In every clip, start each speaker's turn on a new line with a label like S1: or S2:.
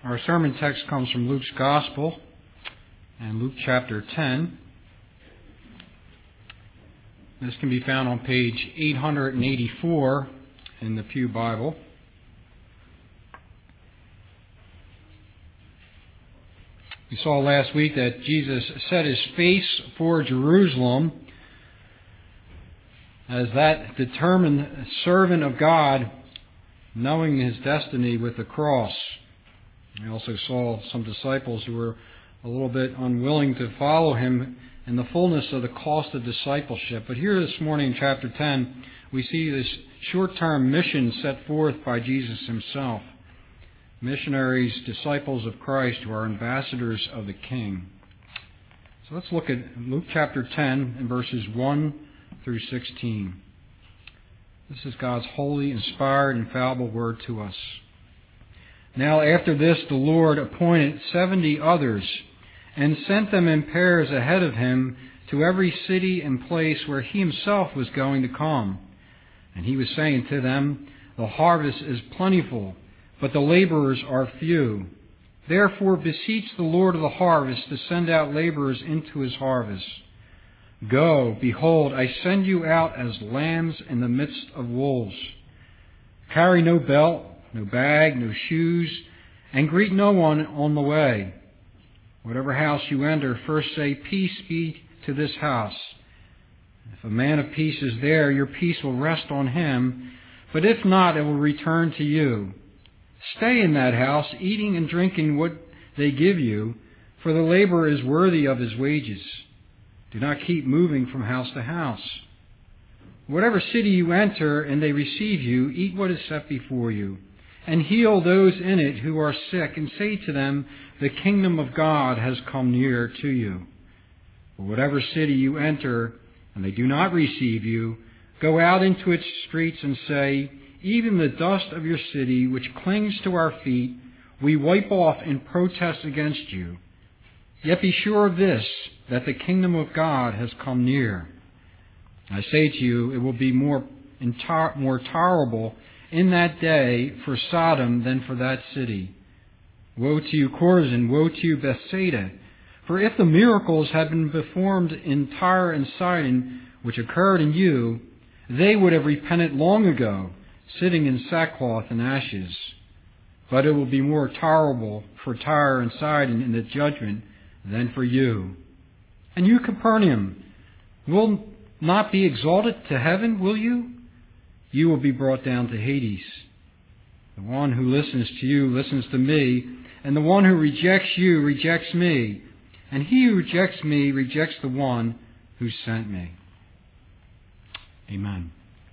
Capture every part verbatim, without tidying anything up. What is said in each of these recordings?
S1: Our sermon text comes from Luke's Gospel and Luke chapter ten. This can be found on page eight eighty-four in the Pew Bible. We saw last week that Jesus set his face for Jerusalem as that determined servant of God, knowing his destiny with the cross. We also saw some disciples who were a little bit unwilling to follow him in the fullness of the cost of discipleship. But here this morning in chapter ten, we see this short-term mission set forth by Jesus himself. Missionaries, disciples of Christ, who are ambassadors of the King. So let's look at Luke chapter ten and verses one through sixteen. This is God's holy, inspired, infallible word to us. Now after this the Lord appointed seventy others, and sent them in pairs ahead of him to every city and place where he himself was going to come. And he was saying to them, The harvest is plentiful, but the laborers are few. Therefore beseech the Lord of the harvest to send out laborers into his harvest. Go, behold, I send you out as lambs in the midst of wolves. Carry no belt, no bag, no shoes, and greet no one on the way. Whatever house you enter, first say, Peace be to this house. If a man of peace is there, your peace will rest on him, but if not, it will return to you. Stay in that house, eating and drinking what they give you, for the laborer is worthy of his wages. Do not keep moving from house to house. Whatever city you enter and they receive you, eat what is set before you, and heal those in it who are sick, and say to them, The kingdom of God has come near to you. But whatever city you enter and they do not receive you, go out into its streets and say, Even the dust of your city, which clings to our feet, we wipe off in protest against you. Yet be sure of this, that the kingdom of God has come near. I say to you, it will be more, intar- more tolerable in that day for Sodom than for that city. Woe to you, Chorazin! Woe to you, Bethsaida! For if the miracles had been performed in Tyre and Sidon, which occurred in you, they would have repented long ago, sitting in sackcloth and ashes. But it will be more tolerable for Tyre and Sidon in the judgment than for you. And you, Capernaum, will not be exalted to heaven, will you? You will be brought down to Hades. The one who listens to you listens to me, and the one who rejects you rejects me, and he who rejects me rejects the one who sent me. Amen.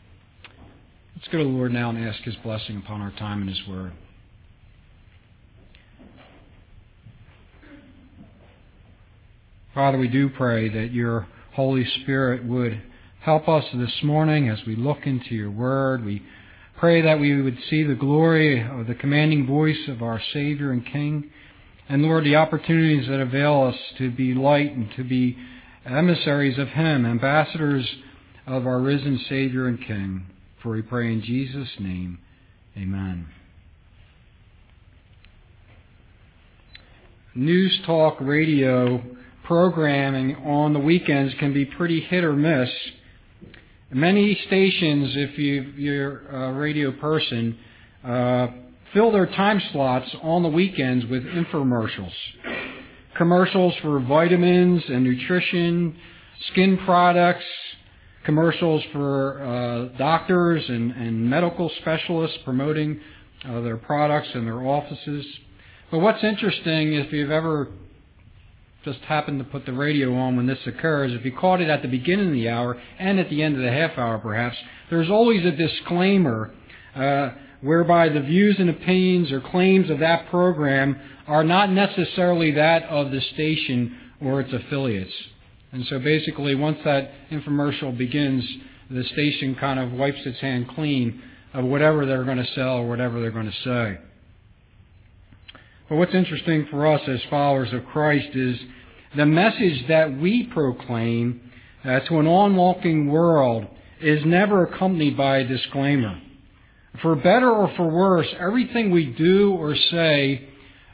S1: Let's go to the Lord now and ask his blessing upon our time in his word. Father, we do pray that your Holy Spirit would help us this morning as we look into your word. We pray that we would see the glory of the commanding voice of our Savior and King. And Lord, the opportunities that avail us to be light and to be emissaries of him, ambassadors of our risen Savior and King. For we pray in Jesus' name, amen. News talk radio programming on the weekends can be pretty hit or miss. Many stations, if you, you're a radio person, uh, fill their time slots on the weekends with infomercials. Commercials for vitamins and nutrition, skin products, commercials for uh, doctors and, and medical specialists promoting uh, their products in their offices. But what's interesting, if you've ever just happened to put the radio on when this occurs, if you caught it at the beginning of the hour and at the end of the half hour perhaps, there's always a disclaimer uh, whereby the views and opinions or claims of that program are not necessarily that of the station or its affiliates. And so basically once that infomercial begins, the station kind of wipes its hand clean of whatever they're going to sell or whatever they're going to say. But what's interesting for us as followers of Christ is the message that we proclaim uh, to an onlooking world is never accompanied by a disclaimer. For better or for worse, everything we do or say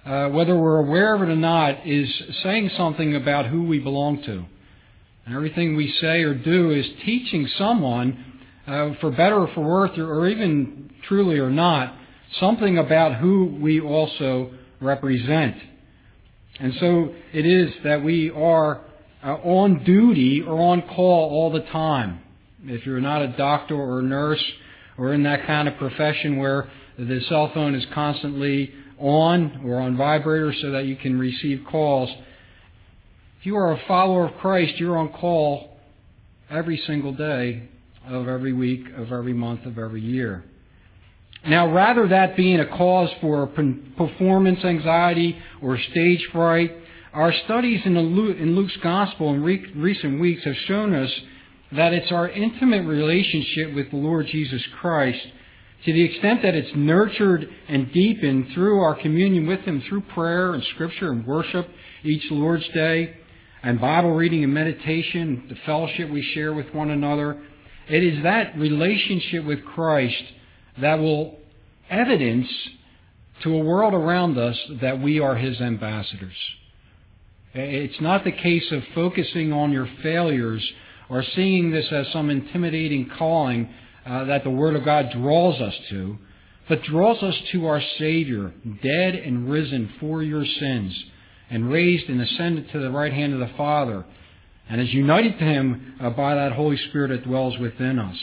S1: uh, whether we're aware of it or not, is saying something about who we belong to. And everything we say or do is teaching someone, uh, for better or for worse, or, or even truly or not, something about who we also represent. And so it is that we are uh, on duty or on call all the time. If you're not a doctor or a nurse or in that kind of profession where the cell phone is constantly on or on vibrator so that you can receive calls, if you are a follower of Christ, you're on call every single day of every week, of every month, of every year. Now, rather that being a cause for performance anxiety or stage fright, our studies in, Luke, in Luke's Gospel in re- recent weeks have shown us that it's our intimate relationship with the Lord Jesus Christ, to the extent that it's nurtured and deepened through our communion with Him, through prayer and Scripture and worship each Lord's Day, and Bible reading and meditation, the fellowship we share with one another. It is that relationship with Christ that will evidence to a world around us that we are His ambassadors. It's not the case of focusing on your failures or seeing this as some intimidating calling uh, that the Word of God draws us to, but draws us to our Savior, dead and risen for your sins, and raised and ascended to the right hand of the Father, and is united to Him uh, by that Holy Spirit that dwells within us.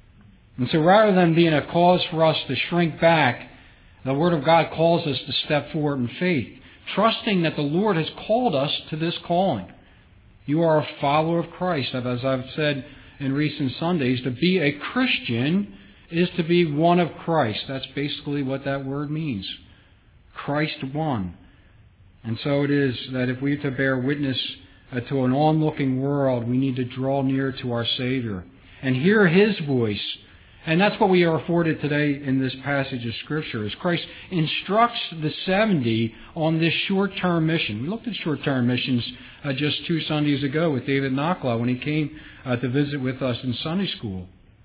S1: And so rather than being a cause for us to shrink back, the Word of God calls us to step forward in faith, trusting that the Lord has called us to this calling. You are a follower of Christ. As I've said in recent Sundays, to be a Christian is to be one of Christ. That's basically what that word means. Christ one. And so it is that if we are to bear witness uh, to an onlooking world, we need to draw near to our Savior and hear His voice. And that's what we are afforded today in this passage of Scripture, as Christ instructs the seventy on this short-term mission. We looked at short-term missions uh, just two Sundays ago with David Nakla when he came uh, to visit with us in Sunday school.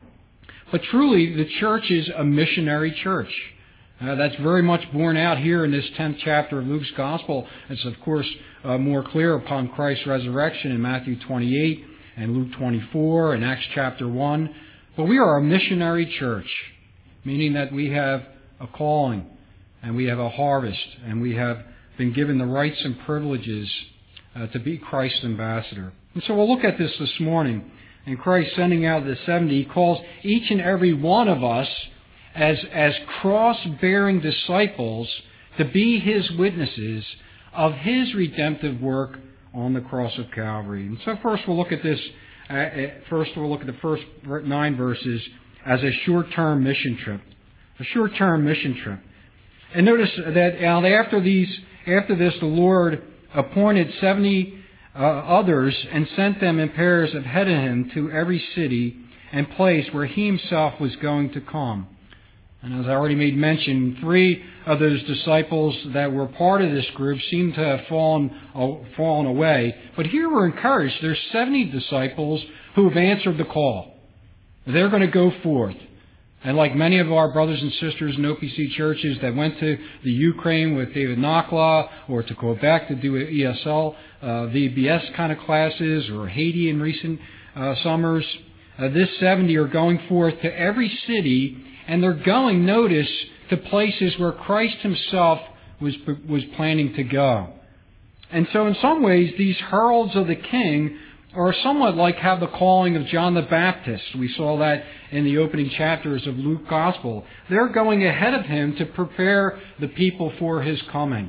S1: But truly, the church is a missionary church. Uh, that's very much borne out here in this tenth chapter of Luke's Gospel. It's, of course, uh, more clear upon Christ's resurrection in Matthew twenty-eight and Luke twenty-four and Acts chapter one. But we are a missionary church, meaning that we have a calling and we have a harvest and we have been given the rights and privileges uh, to be Christ's ambassador. And so we'll look at this this morning. And Christ sending out the seventy, He calls each and every one of us as, as cross-bearing disciples to be His witnesses of His redemptive work on the cross of Calvary. And so first we'll look at this Uh, first, we'll look at the first nine verses as a short-term mission trip. A short-term mission trip. And notice that after these, after this, the Lord appointed seventy uh, others and sent them in pairs ahead of Him to every city and place where He Himself was going to come. And as I already made mention, three of those disciples that were part of this group seem to have fallen, uh, fallen away. But here we're encouraged. There's seventy disciples who have answered the call. They're going to go forth. And like many of our brothers and sisters in O P C churches that went to the Ukraine with David Nakla, or to Quebec to do E S L, uh, V B S kind of classes, or Haiti in recent uh, summers, uh, this seventy are going forth to every city. And they're going, notice, to places where Christ Himself was, was planning to go. And so in some ways, these heralds of the King are somewhat like how the calling of John the Baptist. We saw that in the opening chapters of Luke's Gospel. They're going ahead of Him to prepare the people for His coming.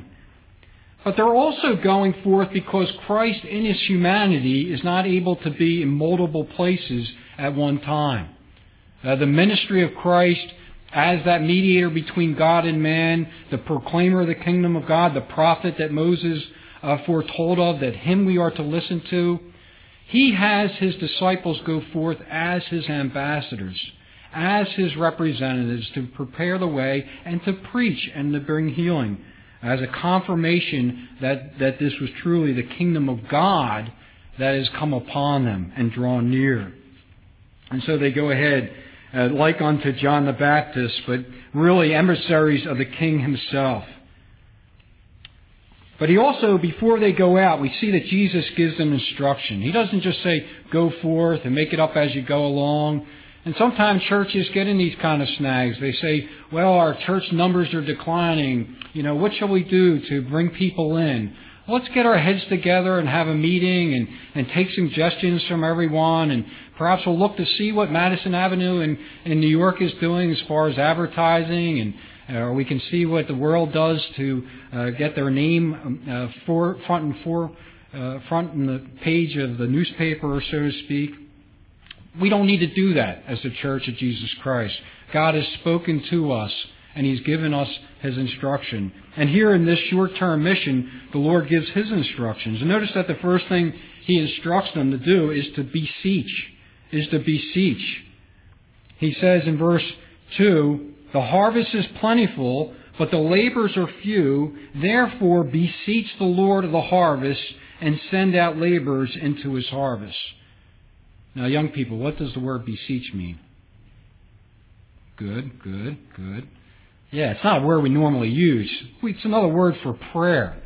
S1: But they're also going forth because Christ in His humanity is not able to be in multiple places at one time. Uh, the ministry of Christ as that mediator between God and man, the proclaimer of the kingdom of God, the prophet that Moses uh, foretold of, that Him we are to listen to. He has His disciples go forth as His ambassadors, as His representatives to prepare the way and to preach and to bring healing as a confirmation that, that this was truly the kingdom of God that has come upon them and drawn near. And so they go ahead Uh, like unto John the Baptist, but really emissaries of the King Himself. But he also, before they go out, we see that Jesus gives them instruction. He doesn't just say, go forth and make it up as you go along. And sometimes churches get in these kind of snags. They say, well, our church numbers are declining. You know, what shall we do to bring people in? Let's get our heads together and have a meeting and, and take suggestions from everyone. And perhaps we'll look to see what Madison Avenue in, in New York is doing as far as advertising. And uh, we can see what the world does to uh, get their name uh, for, front and for, uh, front in the page of the newspaper, so to speak. We don't need to do that as the Church of Jesus Christ. God has spoken to us, and He's given us His instruction. And here in this short-term mission, the Lord gives His instructions. And notice that the first thing He instructs them to do is to beseech, is to beseech. He says in verse two, the harvest is plentiful, but the laborers are few. Therefore beseech the Lord of the harvest and send out laborers into His harvest. Now, young people, what does the word beseech mean? Good, good, good. Yeah, it's not a word we normally use. It's another word for prayer.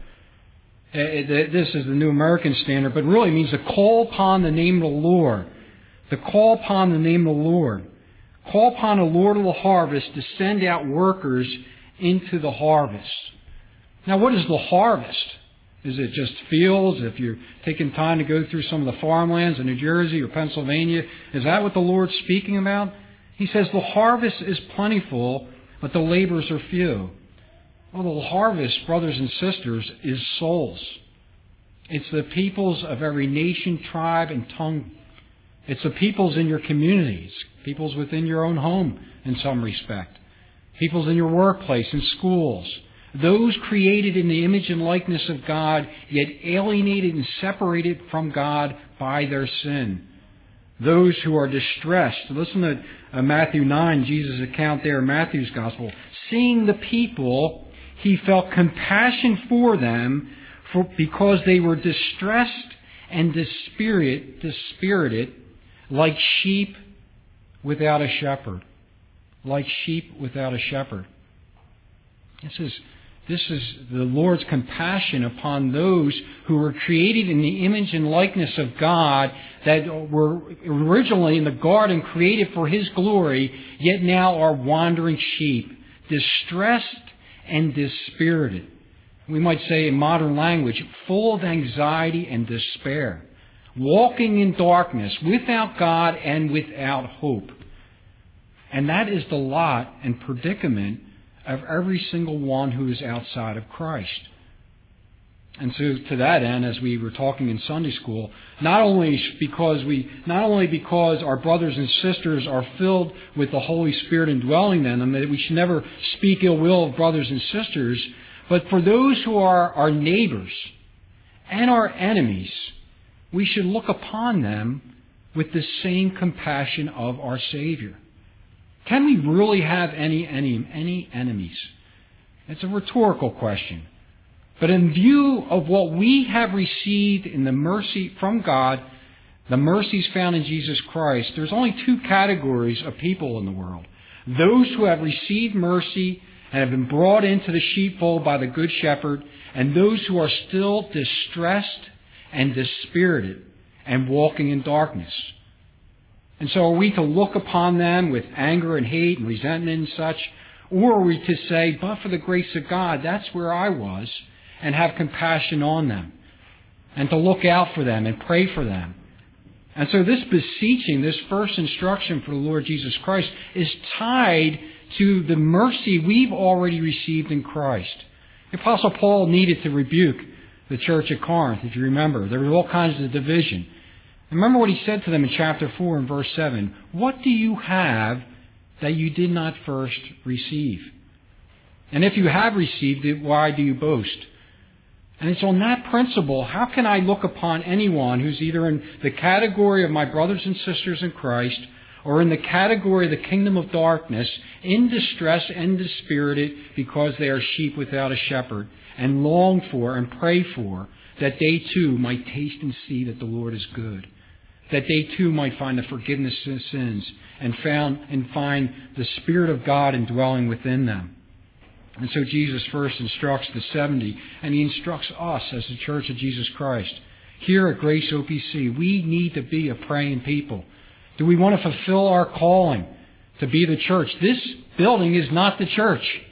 S1: This is the New American Standard, but really means to call upon the name of the Lord. To call upon the name of the Lord. Call upon the Lord of the harvest to send out workers into the harvest. Now, what is the harvest? Is it just fields? If you're taking time to go through some of the farmlands in New Jersey or Pennsylvania, is that what the Lord's speaking about? He says the harvest is plentiful, but the laborers are few. Well, the harvest, brothers and sisters, is souls. It's the peoples of every nation, tribe, and tongue. It's the peoples in your communities, peoples within your own home in some respect, peoples in your workplace and schools. Those created in the image and likeness of God, yet alienated and separated from God by their sin. Those who are distressed. Listen to uh, Matthew nine, Jesus' account there in Matthew's Gospel. Seeing the people, He felt compassion for them for, because they were distressed and dispirited, dispirited like sheep without a shepherd. Like sheep without a shepherd. This is This is the Lord's compassion upon those who were created in the image and likeness of God, that were originally in the garden created for His glory, yet now are wandering sheep, distressed and dispirited. We might say in modern language, full of anxiety and despair, walking in darkness, without God and without hope. And that is the lot and predicament of every single one who is outside of Christ. And so to that end, as we were talking in Sunday school, not only because we, not only because our brothers and sisters are filled with the Holy Spirit indwelling in them, that we should never speak ill will of brothers and sisters, but for those who are our neighbors and our enemies, we should look upon them with the same compassion of our Savior. Can we really have any, any, any enemies? It's a rhetorical question. But in view of what we have received in the mercy from God, the mercies found in Jesus Christ, there's only two categories of people in the world. Those who have received mercy and have been brought into the sheepfold by the Good Shepherd, and those who are still distressed and dispirited and walking in darkness. And so are we to look upon them with anger and hate and resentment and such? Or are we to say, but for the grace of God, that's where I was, and have compassion on them, and to look out for them and pray for them? And so this beseeching, this first instruction for the Lord Jesus Christ, is tied to the mercy we've already received in Christ. The Apostle Paul needed to rebuke the church at Corinth, if you remember. There was all kinds of division. Remember what he said to them in chapter four and verse seven. What do you have that you did not first receive? And if you have received it, why do you boast? And it's on that principle, how can I look upon anyone who's either in the category of my brothers and sisters in Christ, or in the category of the kingdom of darkness, in distress and dispirited because they are sheep without a shepherd, and long for and pray for that they too might taste and see that the Lord is good, that they too might find the forgiveness of sins and found and find the Spirit of God indwelling within them. And so Jesus first instructs the seventy, and He instructs us as the Church of Jesus Christ. Here at Grace O P C, we need to be a praying people. Do we want to fulfill our calling to be the church? This building is not the church.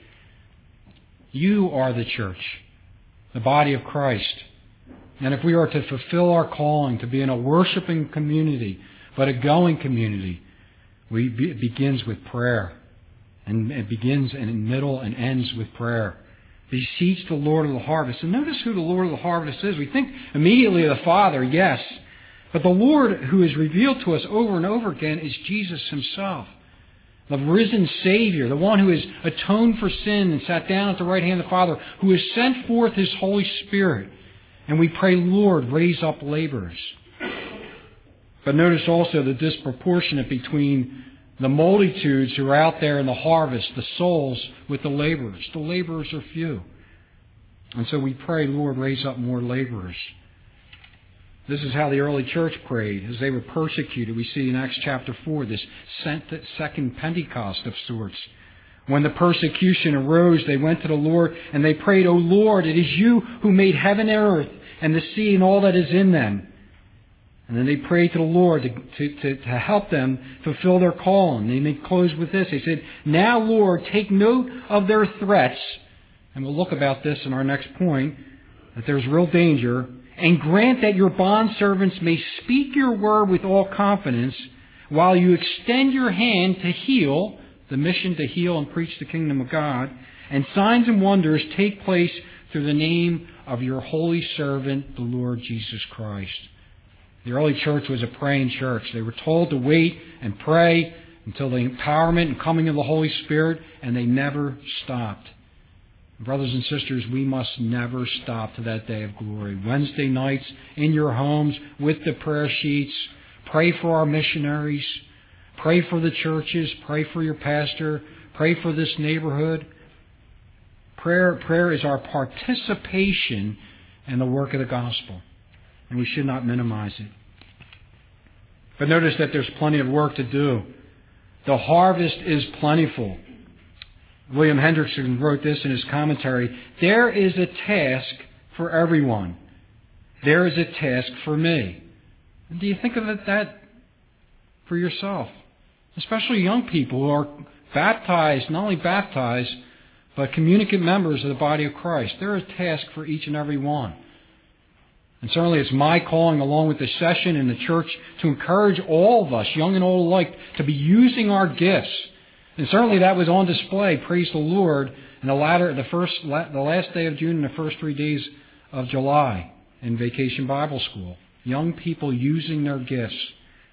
S1: You are the church, the body of Christ. And if we are to fulfill our calling to be in a worshiping community, but a going community, we be, it begins with prayer. And it begins and in middle and ends with prayer. Beseech the Lord of the harvest. And notice who the Lord of the harvest is. We think immediately of the Father, yes. But the Lord who is revealed to us over and over again is Jesus Himself. The risen Savior, the one who has atoned for sin and sat down at the right hand of the Father, who has sent forth His Holy Spirit. And we pray, Lord, raise up laborers. But notice also the disproportionate between the multitudes who are out there in the harvest, the souls, with the laborers. The laborers are few. And so we pray, Lord, raise up more laborers. This is how the early church prayed as they were persecuted. We see in Acts chapter four this second Pentecost of sorts. When the persecution arose, they went to the Lord and they prayed, O Lord, it is You who made heaven and earth and the sea and all that is in them. And then they prayed to the Lord to, to, to, to help them fulfill their calling. And they closed with this. They said, Now, Lord, take note of their threats. And we'll look about this in our next point, that there's real danger. And grant that Your bondservants may speak Your word with all confidence, while You extend Your hand to heal, the mission to heal and preach the kingdom of God, and signs and wonders take place through the name of Your holy servant, the Lord Jesus Christ. The early church was a praying church. They were told to wait and pray until the empowerment and coming of the Holy Spirit, and they never stopped. Brothers and sisters, we must never stop to that day of glory. Wednesday nights in your homes with the prayer sheets. Pray for our missionaries. Pray for the churches. Pray for your pastor. Pray for this neighborhood. Prayer, prayer is our participation in the work of the gospel. And we should not minimize it. But notice that there's plenty of work to do. The harvest is plentiful. William Hendrickson wrote this in his commentary. There is a task for everyone. There is a task for me. And do you think of it that for yourself? Especially young people who are baptized, not only baptized, but communicant members of the body of Christ. There is a task for each and every one. And certainly it's my calling, along with the session in the church, to encourage all of us, young and old alike, to be using our gifts. And certainly that was on display, praise the Lord, in the latter, the first, the last day of June and the first three days of July in Vacation Bible School. Young people using their gifts.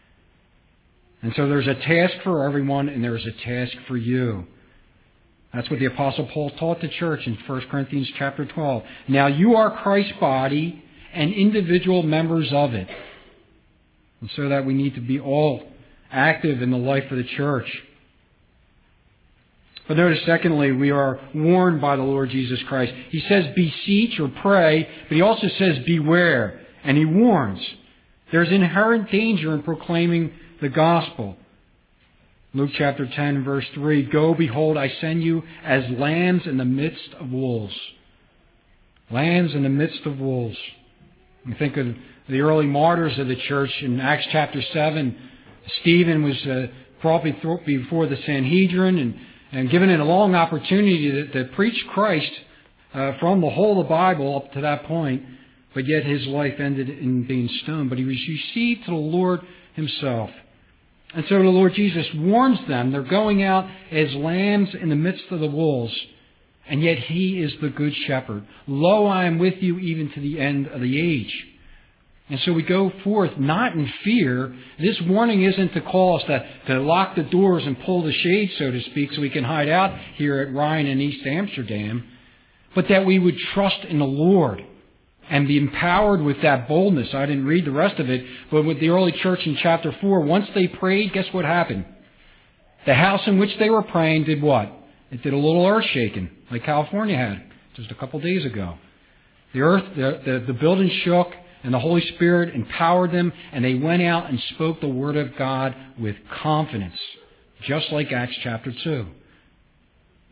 S1: And so there's a task for everyone, and there's a task for you. That's what the Apostle Paul taught the church in First Corinthians chapter twelve. Now you are Christ's body and individual members of it. And so that we need to be all active in the life of the church. But notice, secondly, we are warned by the Lord Jesus Christ. He says beseech or pray, but He also says beware. And He warns. There's inherent danger in proclaiming the gospel. Luke chapter ten, verse three, Go, behold, I send you as lambs in the midst of wolves. Lambs in the midst of wolves. You think of the early martyrs of the church in Acts chapter seven. Stephen was uh, brought before the Sanhedrin and, and given a long opportunity to, to preach Christ uh, from the whole of the Bible up to that point. But yet his life ended in being stoned. But he was received to the Lord Himself. And so the Lord Jesus warns them. They're going out as lambs in the midst of the wolves. And yet He is the good shepherd. Lo, I am with you even to the end of the age. And so we go forth not in fear. This warning isn't to call us to, to lock the doors and pull the shades, so to speak, so we can hide out here at Ryan and East Amsterdam. But that we would trust in the Lord and be empowered with that boldness. I didn't read the rest of it, but with the early church in chapter four, once they prayed, guess what happened? The house in which they were praying did what? It did a little earth shaking, like California had just a couple days ago. The earth, the, the, the building shook, and the Holy Spirit empowered them, and they went out and spoke the Word of God with confidence, just like Acts chapter two.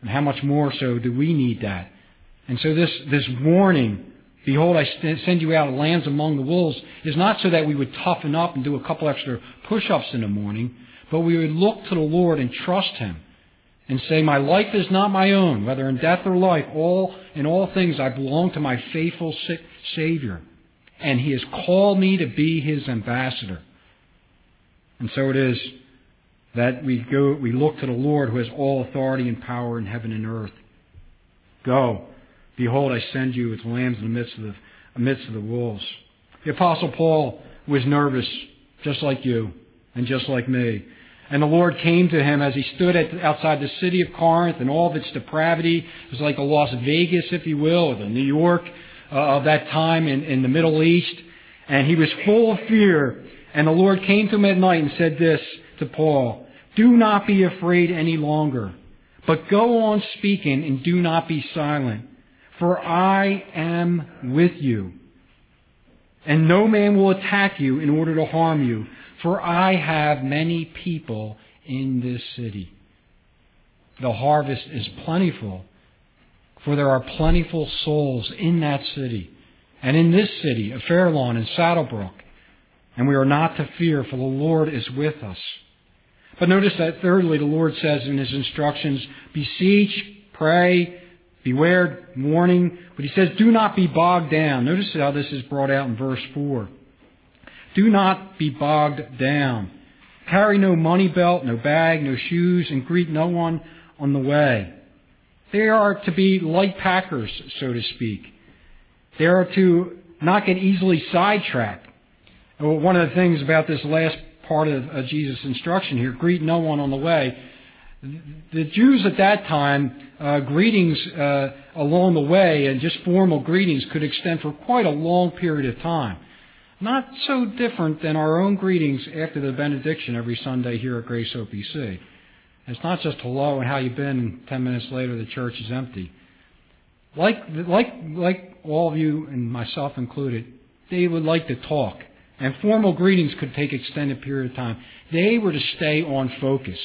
S1: And how much more so do we need that? And so this, this warning, behold, I send you out lambs among the wolves, is not so that we would toughen up and do a couple extra push-ups in the morning, but we would look to the Lord and trust Him and say, my life is not my own, whether in death or life, all in all things I belong to my faithful Savior. And He has called me to be His ambassador. And so it is that we go, we look to the Lord who has all authority and power in heaven and earth. Go, behold, I send you as lambs in the midst of the amidst of the wolves. The Apostle Paul was nervous, just like you and just like me. And the Lord came to him as he stood at, outside the city of Corinth and all of its depravity. It was like a Las Vegas, if you will, or the New York uh, of that time in, in the Middle East. And he was full of fear. And the Lord came to him at night and said this to Paul, do not be afraid any longer, but go on speaking and do not be silent, for I am with you. And no man will attack you in order to harm you, for I have many people in this city. The harvest is plentiful, for there are plentiful souls in that city, and in this city of Fairlawn and Saddlebrook. And we are not to fear, for the Lord is with us. But notice that thirdly, the Lord says in His instructions, beseech, pray, beware, warning. But He says, do not be bogged down. Notice how this is brought out in verse four. Do not be bogged down. Carry no money belt, no bag, no shoes, and greet no one on the way. They are to be light packers, so to speak. They are to not get easily sidetracked. One of the things about this last part of, of Jesus' instruction here, greet no one on the way. The Jews at that time, uh, greetings uh, along the way and just formal greetings could extend for quite a long period of time. Not so different than our own greetings after the benediction every Sunday here at Grace O P C. It's not just hello and how you been, and ten minutes later the church is empty. Like, like, like all of you and myself included, they would like to talk. And formal greetings could take extended period of time. They were to stay on focus.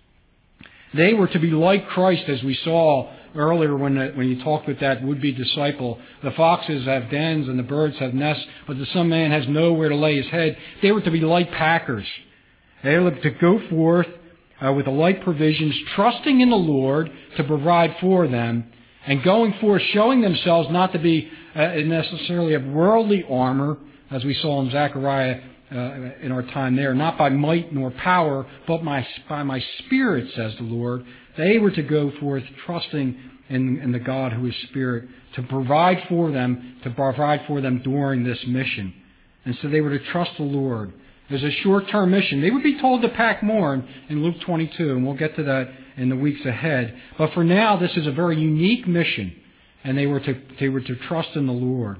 S1: They were to be like Christ, as we saw earlier when when you talked with that would-be disciple. The foxes have dens and the birds have nests, but the Son of Man has nowhere to lay His head. They were to be light packers. They were to go forth uh, with the light provisions, trusting in the Lord to provide for them, and going forth, showing themselves not to be uh, necessarily of worldly armor, as we saw in Zechariah uh, in our time there, not by might nor power, but my, by my Spirit, says the Lord. They were to go forth trusting in, in the God who is Spirit to provide for them, to provide for them during this mission. And so they were to trust the Lord. There's a short-term mission. They would be told to pack more in, in Luke twenty-two, and we'll get to that in the weeks ahead. But for now, this is a very unique mission, and they were to, they were to trust in the Lord.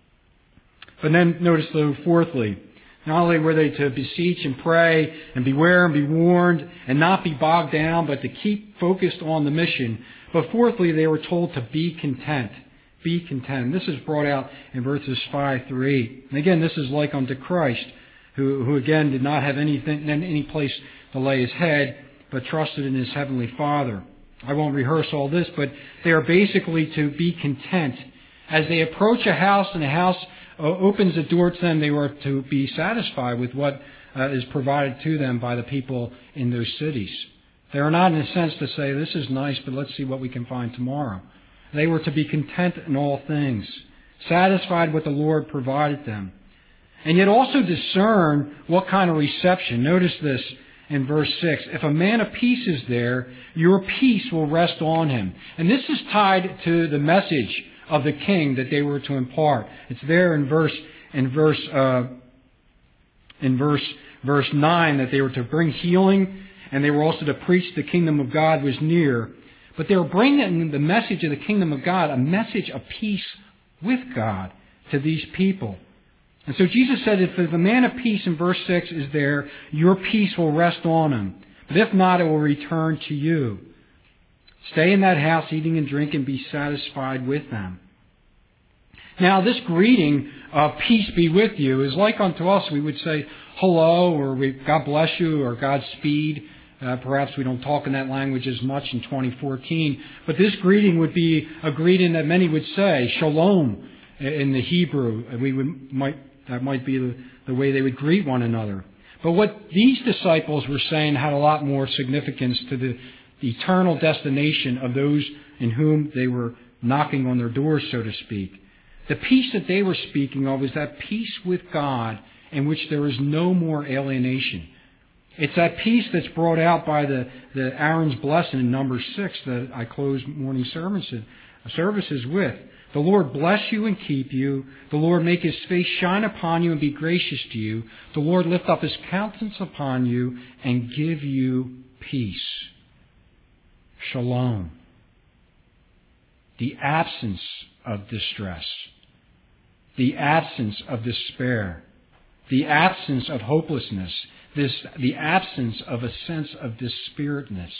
S1: But then notice, though, fourthly, not only were they to beseech and pray and beware and be warned and not be bogged down, but to keep focused on the mission. But fourthly, they were told to be content. Be content. This is brought out in verses five through eight. And again, this is like unto Christ, who, who again did not have anything, any place to lay His head, but trusted in His heavenly Father. I won't rehearse all this, but they are basically to be content. As they approach a house and a house opens the door to them, they were to be satisfied with what uh, is provided to them by the people in those cities. They are not in a sense to say, this is nice, but let's see what we can find tomorrow. They were to be content in all things, satisfied with the Lord provided them. And yet also discern what kind of reception. Notice this in verse six. If a man of peace is there, your peace will rest on him. And this is tied to the message of the king that they were to impart. It's there in verse in verse uh, in verse verse nine that they were to bring healing, and they were also to preach the kingdom of God was near. But they were bringing the message of the kingdom of God, a message of peace with God to these people. And so Jesus said, if the man of peace in verse six is there, your peace will rest on him. But if not, it will return to you. Stay in that house, eating and drinking, be satisfied with them. Now, this greeting of peace be with you is like unto us. We would say hello, or we, God bless you, or Godspeed. Uh, perhaps we don't talk in that language as much in twenty fourteen. But this greeting would be a greeting that many would say, shalom, in the Hebrew. We would, might, that might be the, the way they would greet one another. But what these disciples were saying had a lot more significance to the, the eternal destination of those in whom they were knocking on their doors, so to speak. The peace that they were speaking of is that peace with God in which there is no more alienation. It's that peace that's brought out by the, the Aaron's blessing in number six that I closed morning services, services with. The Lord bless you and keep you. The Lord make His face shine upon you and be gracious to you. The Lord lift up His countenance upon you and give you peace. Shalom. The absence of distress. The absence of despair. The absence of hopelessness. This, the absence of a sense of dispiritedness.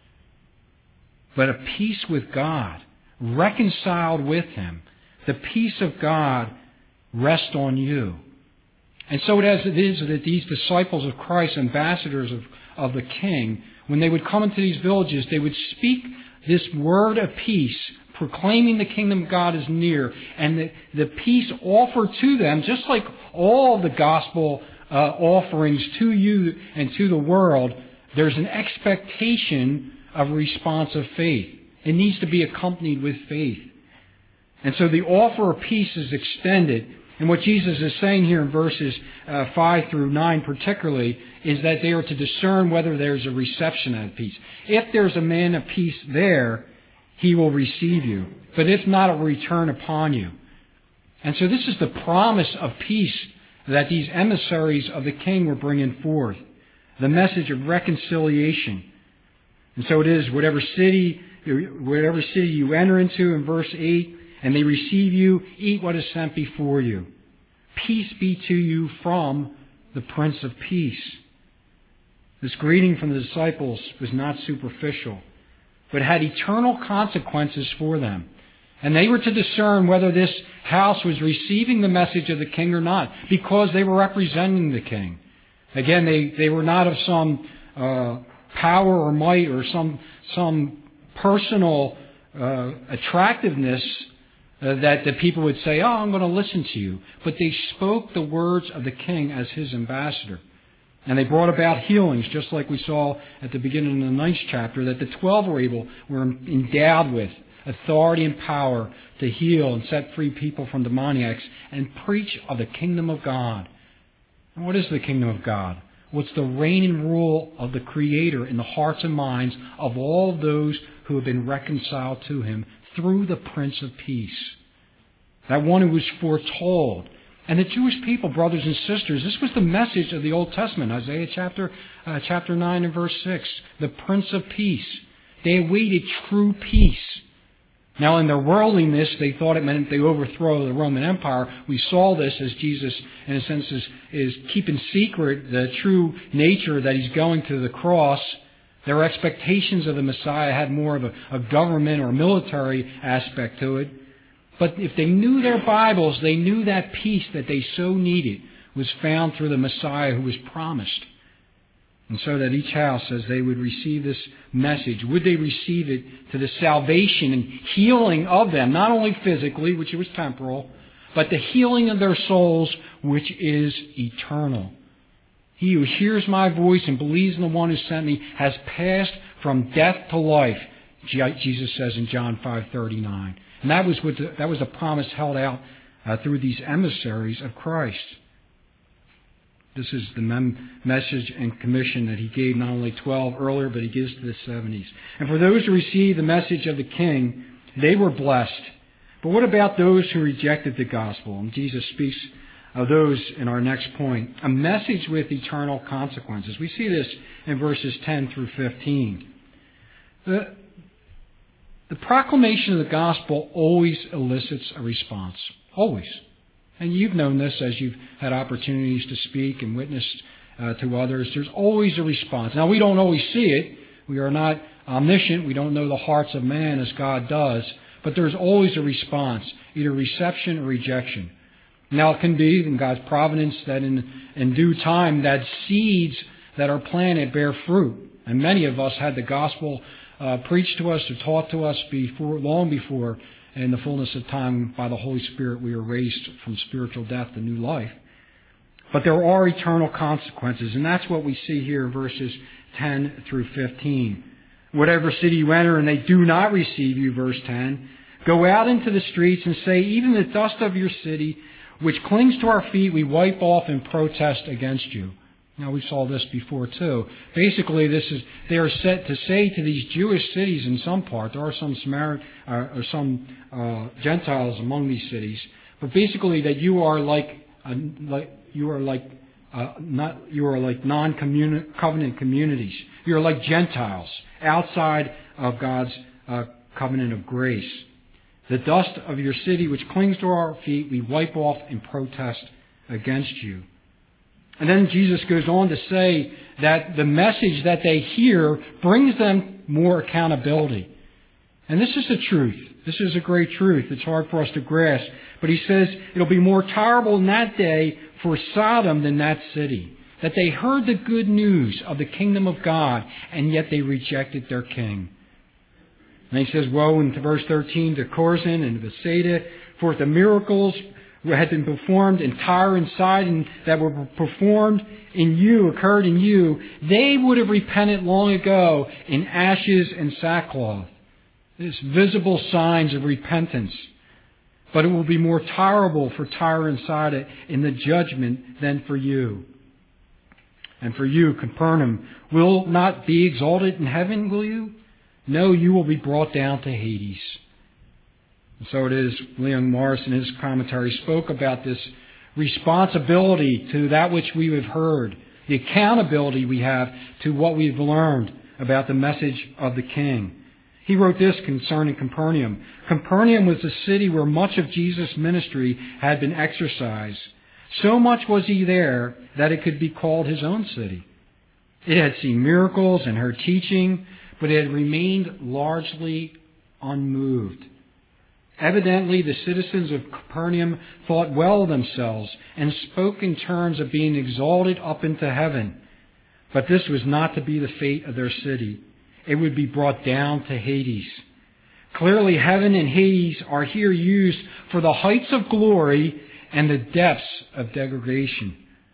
S1: But a peace with God. Reconciled with Him. The peace of God rests on you. And so it as it is that these disciples of Christ, ambassadors of, of the King, when they would come into these villages, they would speak this word of peace, proclaiming the kingdom of God is near, and the, the peace offered to them, just like all the gospel uh, offerings to you and to the world, there's an expectation of a response of faith. It needs to be accompanied with faith. And so the offer of peace is extended. And what Jesus is saying here in verses uh, five through nine particularly is that they are to discern whether there's a reception of peace. If there's a man of peace there, he will receive you. But if not, it will return upon you. And so this is the promise of peace that these emissaries of the King were bringing forth. The message of reconciliation. And so it is, whatever city... Whatever city you enter into in verse eight, and they receive you, eat what is sent before you. Peace be to you from the Prince of Peace. This greeting from the disciples was not superficial, but had eternal consequences for them. And they were to discern whether this house was receiving the message of the King or not, because they were representing the King. Again, they, they were not of some uh, power or might or some some personal uh, attractiveness uh, that the people would say, oh, I'm going to listen to you. But they spoke the words of the King as His ambassador. And they brought about healings, just like we saw at the beginning of the ninth chapter, that the twelve were able, were endowed with authority and power to heal and set free people from demoniacs and preach of the kingdom of God. And what is the kingdom of God? Well, it's the reign and rule of the Creator in the hearts and minds of all those who have been reconciled to Him through the Prince of Peace. That one who was foretold. And the Jewish people, brothers and sisters, this was the message of the Old Testament, Isaiah chapter uh, chapter nine and verse six. The Prince of Peace. They awaited true peace. Now, in their worldliness, they thought it meant they overthrow the Roman Empire. We saw this as Jesus, in a sense, is, is keeping secret the true nature that He's going to the cross. Their expectations of the Messiah had more of a, a government or military aspect to it. But if they knew their Bibles, they knew that peace that they so needed was found through the Messiah who was promised. And so that each house, as they would receive this message, would they receive it to the salvation and healing of them, not only physically, which was temporal, but the healing of their souls, which is eternal. He who hears my voice and believes in the one who sent me has passed from death to life, Jesus says in John five thirty-nine. And that was what the, that was a promise held out uh, through these emissaries of Christ. This is the mem- message and commission that He gave not only twelve earlier, but He gives to the seventies. And for those who received the message of the King, they were blessed. But what about those who rejected the gospel? And Jesus speaks of those in our next point. A message with eternal consequences. We see this in verses ten through fifteen. The, the proclamation of the gospel always elicits a response. Always. And you've known this as you've had opportunities to speak and witness uh, to others. There's always a response. Now, we don't always see it. We are not omniscient. We don't know the hearts of man as God does. But there's always a response, either reception or rejection. Now, it can be in God's providence that in, in due time that seeds that are planted bear fruit. And many of us had the gospel uh, preached to us or taught to us before, long before, in the fullness of time, by the Holy Spirit, we were raised from spiritual death to new life. But there are eternal consequences, and that's what we see here in verses ten through fifteen. Whatever city you enter and they do not receive you, verse ten, go out into the streets and say, even the dust of your city, which clings to our feet, we wipe off in protest against you. Now, we saw this before too. Basically, this is they are set to say to these Jewish cities in some part. There are some Samaritan uh, or some uh, Gentiles among these cities, but basically that you are like uh, like you are like uh, not you are like non-covenant communities. You are like Gentiles outside of God's uh, covenant of grace. The dust of your city, which clings to our feet, we wipe off in protest against you. And then Jesus goes on to say that the message that they hear brings them more accountability. And this is the truth. This is a great truth. It's hard for us to grasp. But he says it'll be more terrible in that day for Sodom than that city. That they heard the good news of the kingdom of God, and yet they rejected their king. And he says, woe in verse thirteen to Chorazin and Bethsaida, for if the miracles had been performed in Tyre and Sidon that were performed in you, occurred in you, they would have repented long ago in ashes and sackcloth. There's visible signs of repentance. But it will be more terrible for Tyre and Sidon in the judgment than for you. And for you, Capernaum, will not be exalted in heaven, will you? No, you will be brought down to Hades. And so it is, Leon Morris in his commentary spoke about this responsibility to that which we have heard, the accountability we have to what we've learned about the message of the King. He wrote this concerning Capernaum. Capernaum was the city where much of Jesus' ministry had been exercised. So much was he there that it could be called his own city. It had seen miracles and heard teaching, but it had remained largely unmoved. Evidently, the citizens of Capernaum thought well of themselves and spoke in terms of being exalted up into heaven. But this was not to be the fate of their city. It would be brought down to Hades. Clearly, heaven and Hades are here used for the heights of glory and the depths of degradation.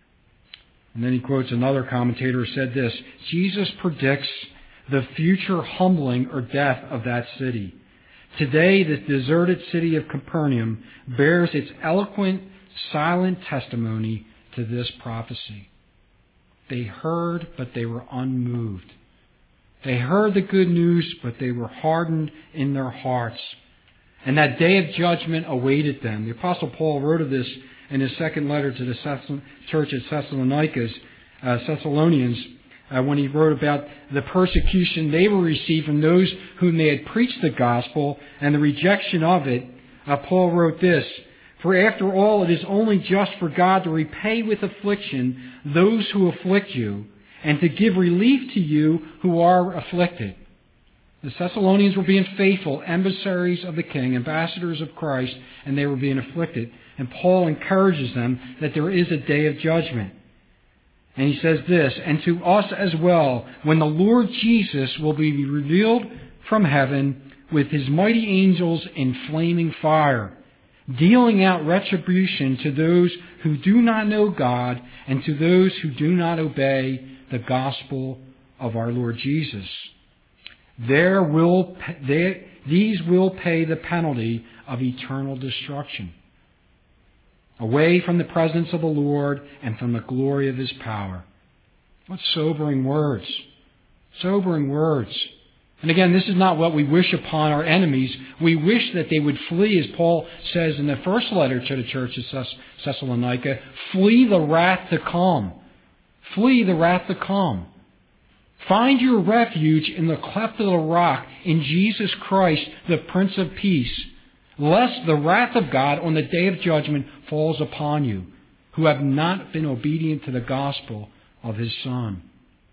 S1: And then he quotes another commentator who said this, Jesus predicts the future humbling or death of that city. Today, the deserted city of Capernaum bears its eloquent, silent testimony to this prophecy. They heard, but they were unmoved. They heard the good news, but they were hardened in their hearts. And that day of judgment awaited them. The Apostle Paul wrote of this in his second letter to the church at Thessalonica, uh, Thessalonians, uh, when he wrote about the persecution they were received from those whom they had preached the gospel and the rejection of it. Uh, Paul wrote this, for after all, it is only just for God to repay with affliction those who afflict you, and to give relief to you who are afflicted. The Thessalonians were being faithful, emissaries of the King, ambassadors of Christ, and they were being afflicted. And Paul encourages them that there is a day of judgment. And he says this, and to us as well, when the Lord Jesus will be revealed from heaven with his mighty angels in flaming fire, dealing out retribution to those who do not know God and to those who do not obey the gospel of our Lord Jesus. There will they, these will pay the penalty of eternal destruction, away from the presence of the Lord and from the glory of his power. What sobering words. Sobering words. And again, this is not what we wish upon our enemies. We wish that they would flee, as Paul says in the first letter to the church of Thessalonica, flee the wrath to come. Flee the wrath to come. Find your refuge in the cleft of the rock, in Jesus Christ, the Prince of Peace, lest the wrath of God on the day of judgment falls upon you, who have not been obedient to the gospel of his Son.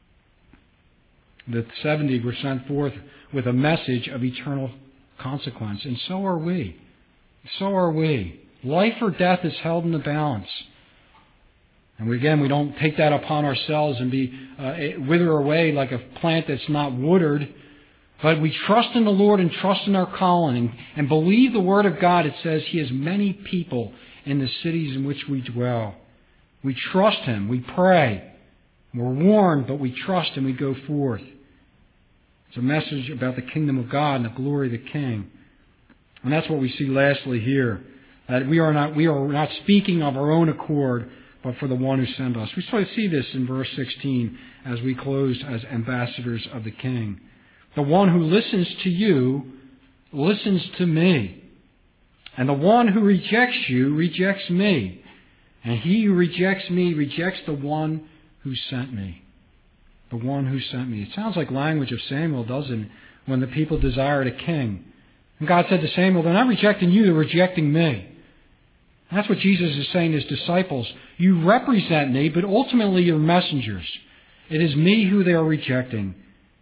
S1: The seventy were sent forth with a message of eternal consequence, and so are we. So are we. Life or death is held in the balance. And we, again, we don't take that upon ourselves and be uh, wither away like a plant that's not watered. But we trust in the Lord and trust in our calling and, and believe the Word of God. It says He has many people in the cities in which we dwell. We trust Him. We pray. We're warned, but we trust and we go forth. It's a message about the kingdom of God and the glory of the King. And that's what we see lastly here. That we are not we are not speaking of our own accord, but for the one who sent us. We sort of see this in verse sixteen as we close as ambassadors of the King. The one who listens to you listens to me. And the one who rejects you rejects me. And he who rejects me rejects the one who sent me. The one who sent me. It sounds like language of Samuel, doesn't it? When the people desired a king. And God said to Samuel, they're not rejecting you, they're rejecting me. And that's what Jesus is saying to His disciples. You represent me, but ultimately you're messengers. It is me who they are rejecting.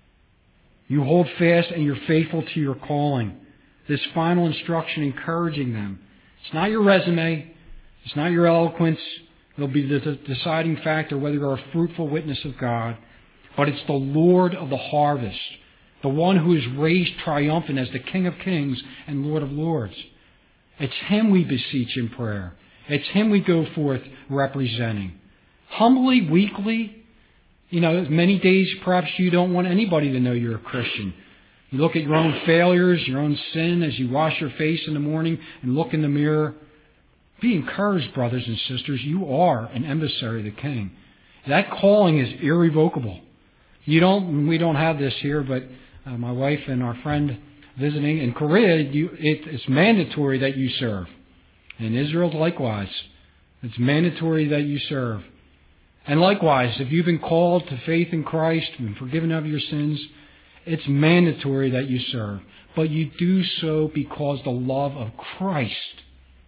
S1: You hold fast and you're faithful to your calling. This final instruction encouraging them. It's not your resume. It's not your eloquence. It'll be the deciding factor whether you're a fruitful witness of God. But it's the Lord of the harvest. The one who is raised triumphant as the King of kings and Lord of lords. It's Him we beseech in prayer. It's Him we go forth representing. Humbly, weakly. You know, many days perhaps you don't want anybody to know you're a Christian. You look at your own failures, your own sin as you wash your face in the morning and look in the mirror. Be encouraged, brothers and sisters. You are an emissary of the King. That calling is irrevocable. You don't. We don't have this here, but uh, my wife and our friend visiting in Korea, you, it, it's mandatory that you serve. In Israel, likewise, it's mandatory that you serve. And likewise, if you've been called to faith in Christ and forgiven of your sins, it's mandatory that you serve. But you do so because the love of Christ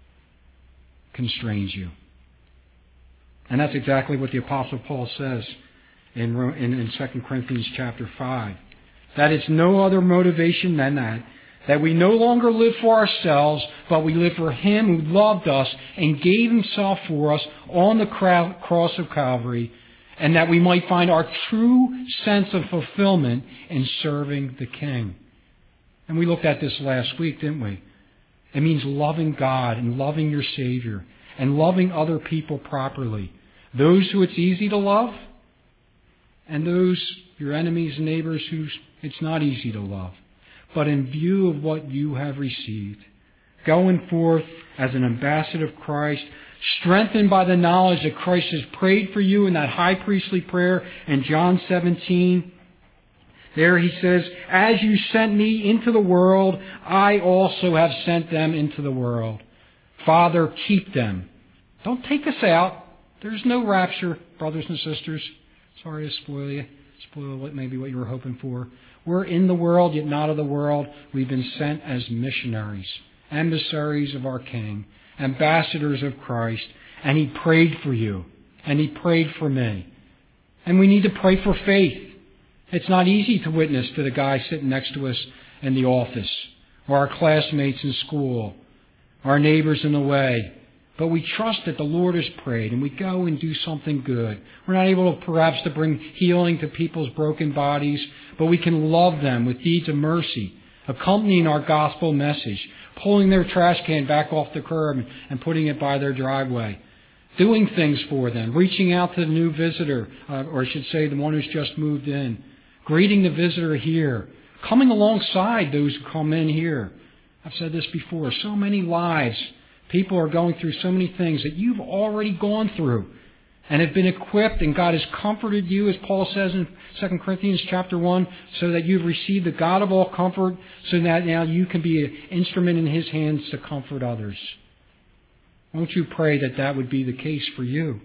S1: constrains you. And that's exactly what the Apostle Paul says in, in, in Second Corinthians chapter five. That it's no other motivation than that. That we no longer live for ourselves, but we live for Him who loved us and gave Himself for us on the cross of Calvary, and that we might find our true sense of fulfillment in serving the King. And we looked at this last week, didn't we? It means loving God and loving your Savior and loving other people properly. Those who it's easy to love, and those, your enemies and neighbors, who it's not easy to love. But in view of what you have received, going forth as an ambassador of Christ, strengthened by the knowledge that Christ has prayed for you in that high priestly prayer in John seventeen. There He says, as you sent me into the world, I also have sent them into the world. Father, keep them. Don't take us out. There's no rapture, brothers and sisters. Sorry to spoil you. Spoil what maybe what you were hoping for. We're in the world, yet not of the world. We've been sent as missionaries, emissaries of our King, ambassadors of Christ. And He prayed for you. And He prayed for me. And we need to pray for faith. It's not easy to witness to the guy sitting next to us in the office, or our classmates in school, our neighbors in the way. But we trust that the Lord has prayed, and we go and do something good. We're not able to, perhaps to bring healing to people's broken bodies, but we can love them with deeds of mercy, accompanying our gospel message, pulling their trash can back off the curb and putting it by their driveway, doing things for them, reaching out to the new visitor, uh, or I should say the one who's just moved in, greeting the visitor here, coming alongside those who come in here. I've said this before, so many lives. People are going through so many things that you've already gone through and have been equipped, and God has comforted you, as Paul says in Second Corinthians chapter one, so that you've received the God of all comfort, so that now you can be an instrument in His hands to comfort others. Won't you pray that that would be the case for you?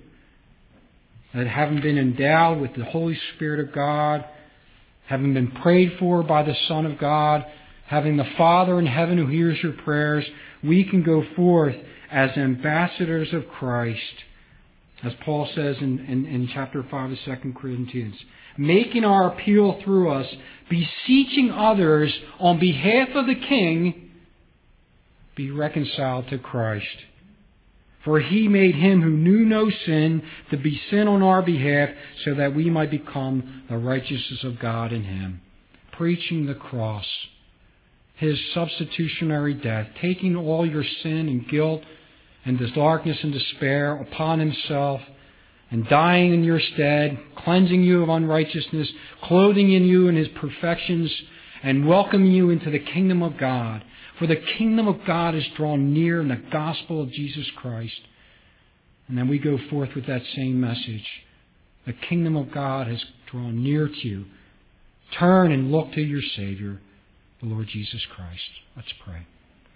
S1: That having been endowed with the Holy Spirit of God, having been prayed for by the Son of God, having the Father in heaven who hears your prayers, we can go forth as ambassadors of Christ, as Paul says in, in, in chapter five of Second Corinthians, making our appeal through us, beseeching others on behalf of the King, be reconciled to Christ. For he made him who knew no sin to be sin on our behalf, so that we might become the righteousness of God in him. Preaching the cross, his substitutionary death, taking all your sin and guilt and this darkness and despair upon himself, and dying in your stead, cleansing you of unrighteousness, clothing in you in his perfections, and welcoming you into the kingdom of God. For the kingdom of God is drawn near in the gospel of Jesus Christ. And then we go forth with that same message. The kingdom of God has drawn near to you. Turn and look to your Savior, the Lord Jesus Christ. Let's pray.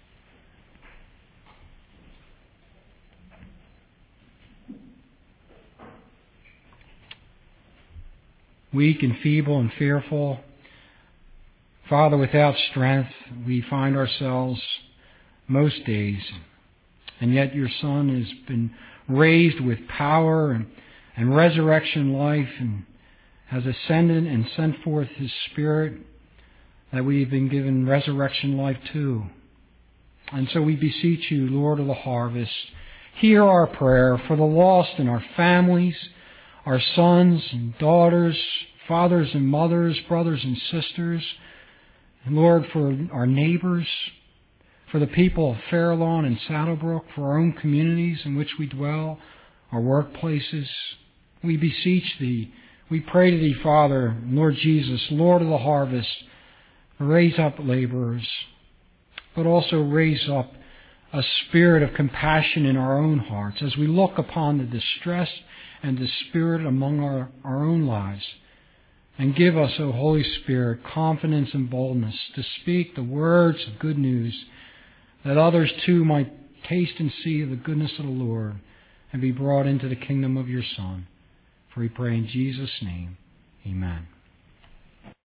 S1: Weak and feeble and fearful, Father, without strength, we find ourselves most days. And yet your Son has been raised with power and, and resurrection life, and has ascended and sent forth his Spirit, that we've been given resurrection life too. And so we beseech you, Lord of the harvest, hear our prayer for the lost in our families, our sons and daughters, fathers and mothers, brothers and sisters, and Lord, for our neighbors, for the people of Fairlawn and Saddlebrook, for our own communities in which we dwell, our workplaces. We beseech Thee. We pray to Thee, Father, Lord Jesus, Lord of the harvest, raise up laborers, but also raise up a spirit of compassion in our own hearts as we look upon the distress and the spirit among our, our own lives. And give us, O Holy Spirit, confidence and boldness to speak the words of good news, that others too might taste and see the goodness of the Lord and be brought into the kingdom of your Son. For we pray in Jesus' name, amen.